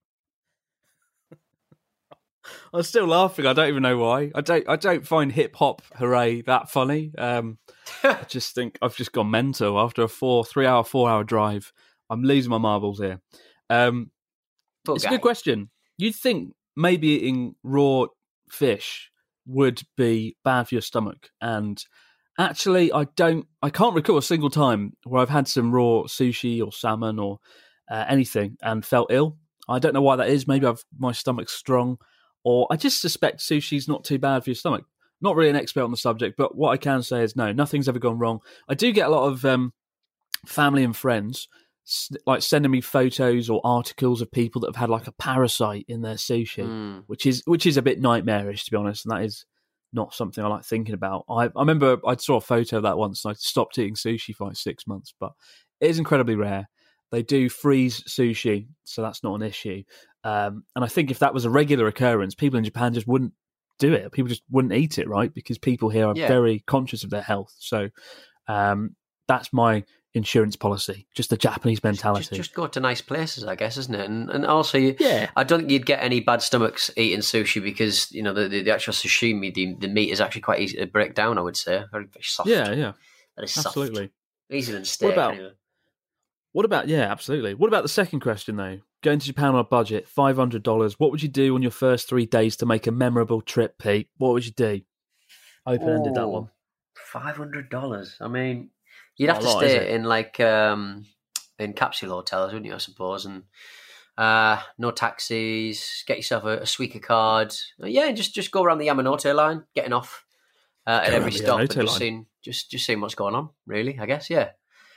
I'm still laughing. I don't even know why. I don't. I don't find hip hop hooray that funny. Um, I just think I've just gone mental after a four, three hour, four hour drive. I'm losing my marbles here. Um, Poor it's guy. a good question. You'd think maybe eating raw fish would be bad for your stomach, and actually, I don't. I can't recall a single time where I've had some raw sushi or salmon or uh, anything and felt ill. I don't know why that is. Maybe I've my stomach's strong. Or I just suspect sushi's not too bad for your stomach. Not really an expert on the subject, but what I can say is no, nothing's ever gone wrong. I do get a lot of um, family and friends s- like sending me photos or articles of people that have had like a parasite in their sushi, Mm. which is which is a bit nightmarish, to be honest. And that is not something I like thinking about. I, I remember I saw a photo of that once and I stopped eating sushi for like six months, but it is incredibly rare. They do freeze sushi, so that's not an issue. Um, and I think if that was a regular occurrence, people in Japan just wouldn't do it. People just wouldn't eat it, right? Because people here are Yeah. very conscious of their health. So um, that's my insurance policy, just the Japanese mentality. Just, just go to nice places, I guess, isn't it? And and also, you, Yeah. I don't think you'd get any bad stomachs eating sushi because you know the the, the actual sashimi, the, the meat is actually quite easy to break down. I would say very, very soft. Yeah, yeah, very soft. absolutely. Easier than steak. about- anyway. What about, yeah, absolutely. What about the second question, though? Going to Japan on a budget, five hundred dollars. What would you do on your first three days to make a memorable trip, Pete? What would you do? Open-ended, that one. Five hundred dollars. I mean, you'd have Not to a lot, is stay it? in like um, in capsule hotels, wouldn't you? I suppose, and uh, no taxis. Get yourself a, a Suica card. Uh, yeah, just just go around the Yamanote line, getting off uh, at Go every around the stop, and Yamanote just line. seeing just just seeing what's going on. Really, I guess. Yeah.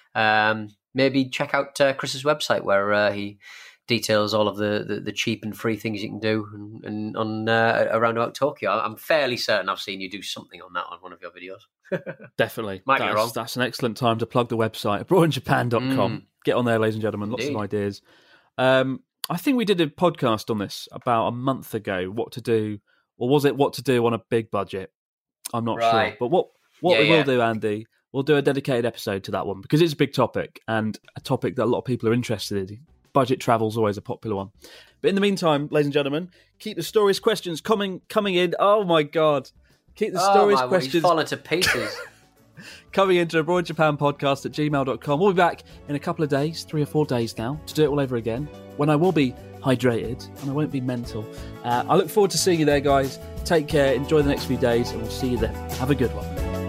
Um, maybe check out uh, Chris's website where uh, he details all of the, the, the cheap and free things you can do and, and on uh, around about Tokyo. I'm fairly certain I've seen you do something on that on one of your videos. Definitely. Might be that's, wrong. that's an excellent time to plug the website, abroad in japan dot com. Mm. Get on there, ladies and gentlemen. Lots Indeed. of ideas. Um, I think we did a podcast on this about a month ago, what to do, or was it what to do on a big budget? I'm not sure. Right. But what, what Yeah, we yeah. will do, Andy, we'll do a dedicated episode to that one because it's a big topic and a topic that a lot of people are interested in. Budget travel's always a popular one. But in the meantime, ladies and gentlemen, keep the stories, questions coming coming in. Oh my God. Keep the Oh stories, my word, questions he's fallen to pieces. coming into abroad japan podcast at gmail dot com. We'll be back in a couple of days, three or four days now, to do it all over again, when I will be hydrated and I won't be mental. Uh, I look forward to seeing you there, guys. Take care, enjoy the next few days, and we'll see you then. Have a good one.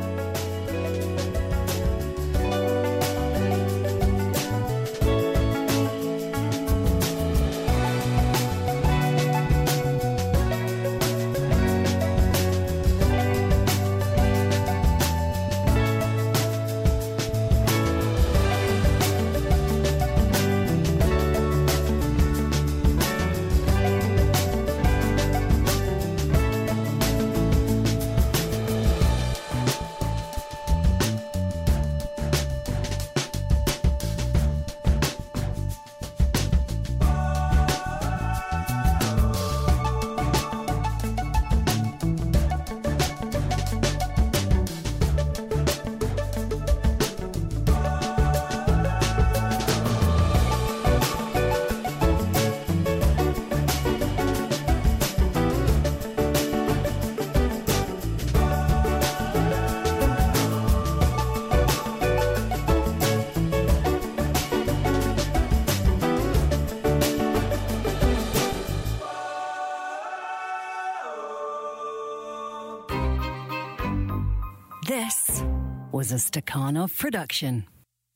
This was a Stakhanov production.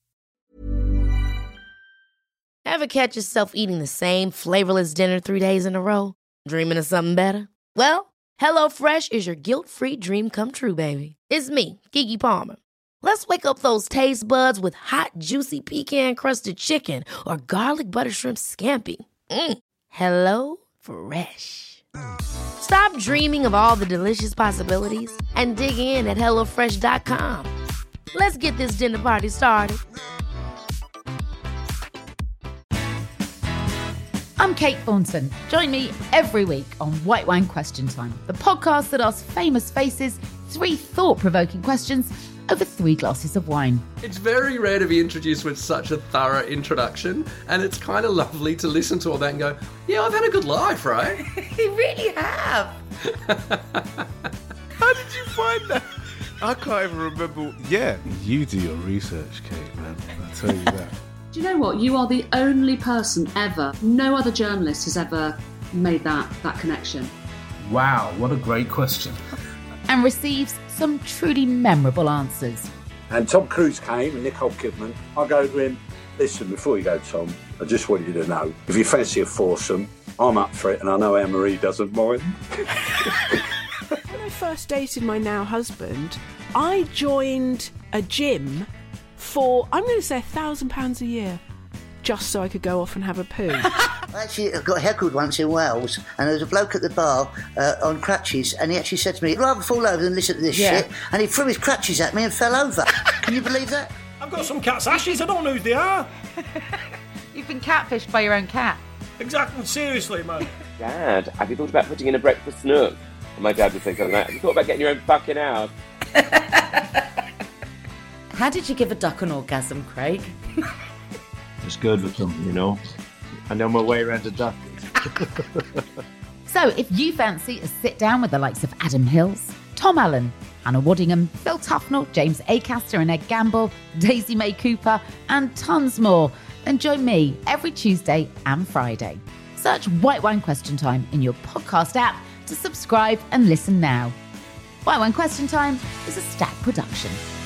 Ever catch yourself eating the same flavorless dinner three days in a row? Dreaming of something better? Well, HelloFresh is your guilt-free dream come true, baby. It's me, Keke Palmer. Let's wake up those taste buds with hot, juicy pecan-crusted chicken or garlic butter shrimp scampi. Mm. Hello Fresh. Stop dreaming of all the delicious possibilities and dig in at hello fresh dot com. Let's get this dinner party started. I'm Kate Thornton. Join me every week on White Wine Question Time, the podcast that asks famous faces three thought-provoking questions over three glasses of wine. It's very rare to be introduced with such a thorough introduction, and it's kind of lovely to listen to all that and go, yeah, I've had a good life, right? You really have. How did you find that? I can't even remember. Yeah, you do your research, Kate, man. I'll tell you that. Do you know what? You are the only person ever, no other journalist has ever made that, that connection. Wow, what a great question. And receives some truly memorable answers. And Tom Cruise came and Nicole Kidman. I go to him, listen, before you go, Tom, I just want you to know, if you fancy a foursome, I'm up for it, and I know Anne-Marie doesn't mind. When I first dated my now husband, I joined a gym for, I'm going to say, a thousand pounds a year, just so I could go off and have a poo. I actually got heckled once in Wales, and there was a bloke at the bar uh, on crutches, and he actually said to me, I'd rather fall over than listen to this Yeah. shit, and he threw his crutches at me and fell over. Can you believe that? I've got some cat's ashes, I don't know who they are. You've been catfished by your own cat. Exactly, seriously, man. Dad, have you thought about putting in a breakfast nook? And my dad would say something like, have you thought about getting your own fucking house? How did you give a duck an orgasm, Craig? Just good with them, you know. I know my way around a duck. So if you fancy a sit down with the likes of Adam Hills, Tom Allen, Hannah Waddingham, Phil Tufnell, James Acaster and Ed Gamble, Daisy May Cooper, and tons more, then join me every Tuesday and Friday. Search White Wine Question Time in your podcast app to subscribe and listen now. White Wine Question Time is a Stack production.